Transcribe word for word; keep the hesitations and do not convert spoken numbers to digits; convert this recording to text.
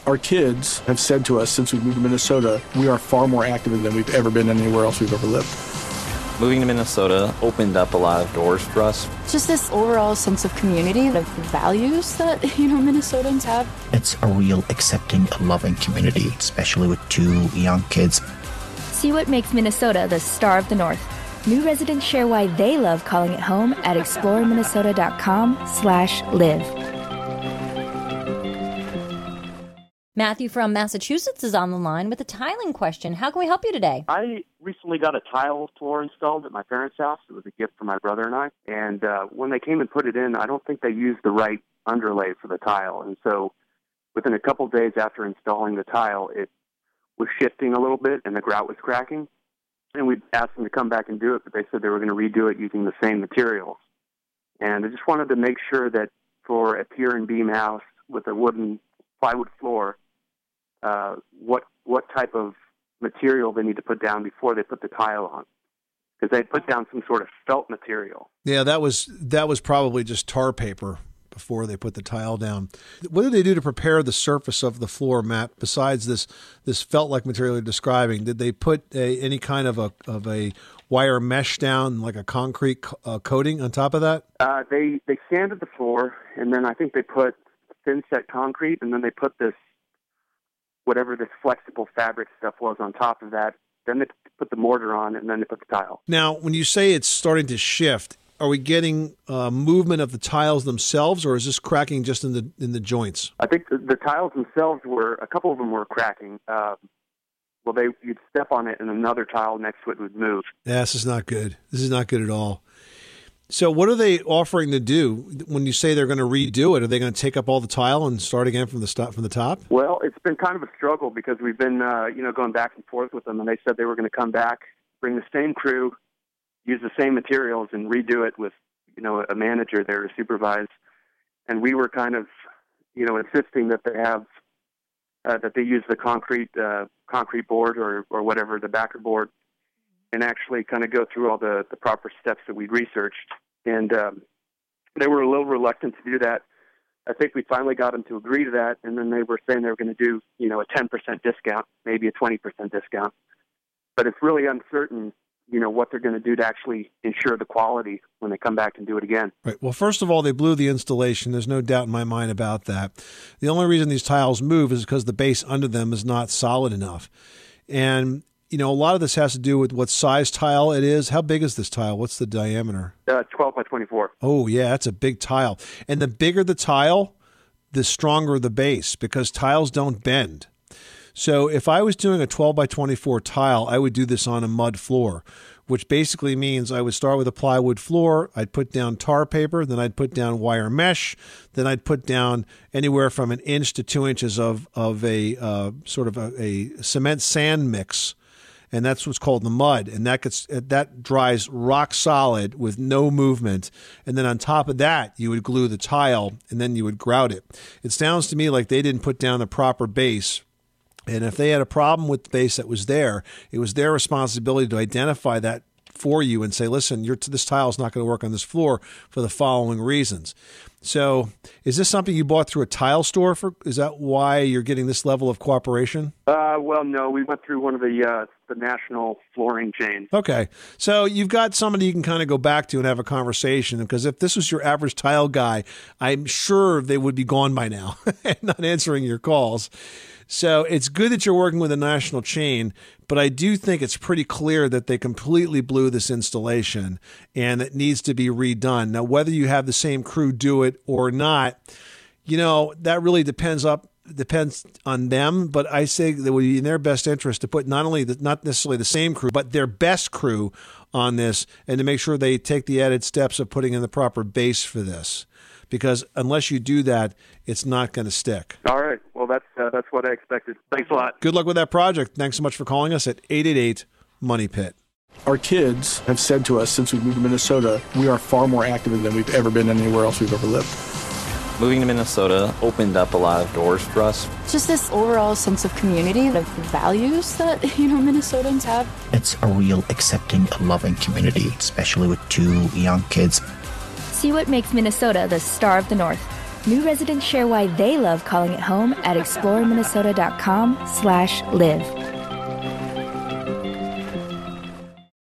Our kids have said to us since we moved to Minnesota, we are far more active than we've ever been anywhere else we've ever lived. Moving to Minnesota opened up a lot of doors for us. Just this overall sense of community, the values that, you know, Minnesotans have. It's a real accepting, loving community, especially with two young kids. See what makes Minnesota the star of the North. New residents share why they love calling it home at explore minnesota dot com slash live. Matthew from Massachusetts is on the line with a tiling question. How can we help you today? I recently got a tile floor installed at my parents' house. It was a gift from my brother and I. And uh, when they came and put it in, I don't think they used the right underlay for the tile. And so within a couple of days after installing the tile, it was shifting a little bit and the grout was cracking. And we asked them to come back and do it, but they said they were going to redo it using the same materials. And I just wanted to make sure that for a pier and beam house with a wooden plywood floor, Uh, what what type of material they need to put down before they put the tile on, because they put down some sort of felt material. Yeah, that was that was probably just tar paper before they put the tile down. What did they do to prepare the surface of the floor, Matt? Besides this this felt-like material you're describing, did they put a, any kind of a of a wire mesh down, like a concrete uh, coating on top of that? Uh, they they sanded the floor, and then I think they put thin set concrete, and then they put this, whatever this flexible fabric stuff was on top of that. Then they put the mortar on, and then they put the tile. Now, when you say it's starting to shift, are we getting uh, movement of the tiles themselves, or is this cracking just in the in the joints? I think the, the tiles themselves were, a couple of them were cracking. Uh, well, they you'd step on it, and another tile next to it would move. Yeah, this is not good. This is not good at all. So what are they offering to do when you say they're going to redo it? Are they going to take up all the tile and start again from the stop from the top? Well, it's been kind of a struggle because we've been, uh, you know, going back and forth with them, and they said they were going to come back, bring the same crew, use the same materials, and redo it with, you know, a manager there to supervise. And we were kind of, you know, insisting that they have uh, that they use the concrete uh, concrete board or or whatever, the backer board, and actually kind of go through all the, the proper steps that we'd researched. And um, they were a little reluctant to do that. I think we finally got them to agree to that, and then they were saying they were going to do, you know, a ten percent discount, maybe a twenty percent discount. But it's really uncertain, you know, what they're going to do to actually ensure the quality when they come back and do it again. Right. Well, first of all, they blew the installation. There's no doubt in my mind about that. The only reason these tiles move is because the base under them is not solid enough. And you know, a lot of this has to do with what size tile it is. How big is this tile? What's the diameter? Uh, twelve by twenty-four. Oh, yeah, that's a big tile. And the bigger the tile, the stronger the base, because tiles don't bend. So if I was doing a twelve by twenty-four tile, I would do this on a mud floor, which basically means I would start with a plywood floor. I'd put down tar paper, then I'd put down wire mesh, then I'd put down anywhere from an inch to two inches of, of a uh, sort of a, a cement sand mix. And that's what's called the mud, and that gets that dries rock solid with no movement. And then on top of that, you would glue the tile, and then you would grout it. It sounds to me like they didn't put down the proper base. And if they had a problem with the base that was there, it was their responsibility to identify that for you and say, listen, your, this tile is not going to work on this floor for the following reasons. So is this something you bought through a tile store? For? Is that why you're getting this level of cooperation? Uh, well, no, we went through one of the uh, the national flooring chains. Okay. So you've got somebody you can kind of go back to and have a conversation, because if this was your average tile guy, I'm sure they would be gone by now and not answering your calls. So it's good that you're working with a national chain, but I do think it's pretty clear that they completely blew this installation and it needs to be redone. Now, whether you have the same crew do it or not, you know, that really depends up depends on them. But I say that it would be in their best interest to put not only the, not necessarily the same crew, but their best crew on this, and to make sure they take the added steps of putting in the proper base for this. Because unless you do that, it's not going to stick. All right. Well, that's uh, that's what I expected. Thanks a lot. Good luck with that project. Thanks so much for calling us at eight eight eight, money pit. Our kids have said to us since we moved to Minnesota, we are far more active than we've ever been anywhere else we've ever lived. Moving to Minnesota opened up a lot of doors for us. Just this overall sense of community, the values that, you know, Minnesotans have. It's a real accepting, loving community, especially with two young kids. See what makes Minnesota the star of the North. New residents share why they love calling it home at explore minnesota dot com slash live.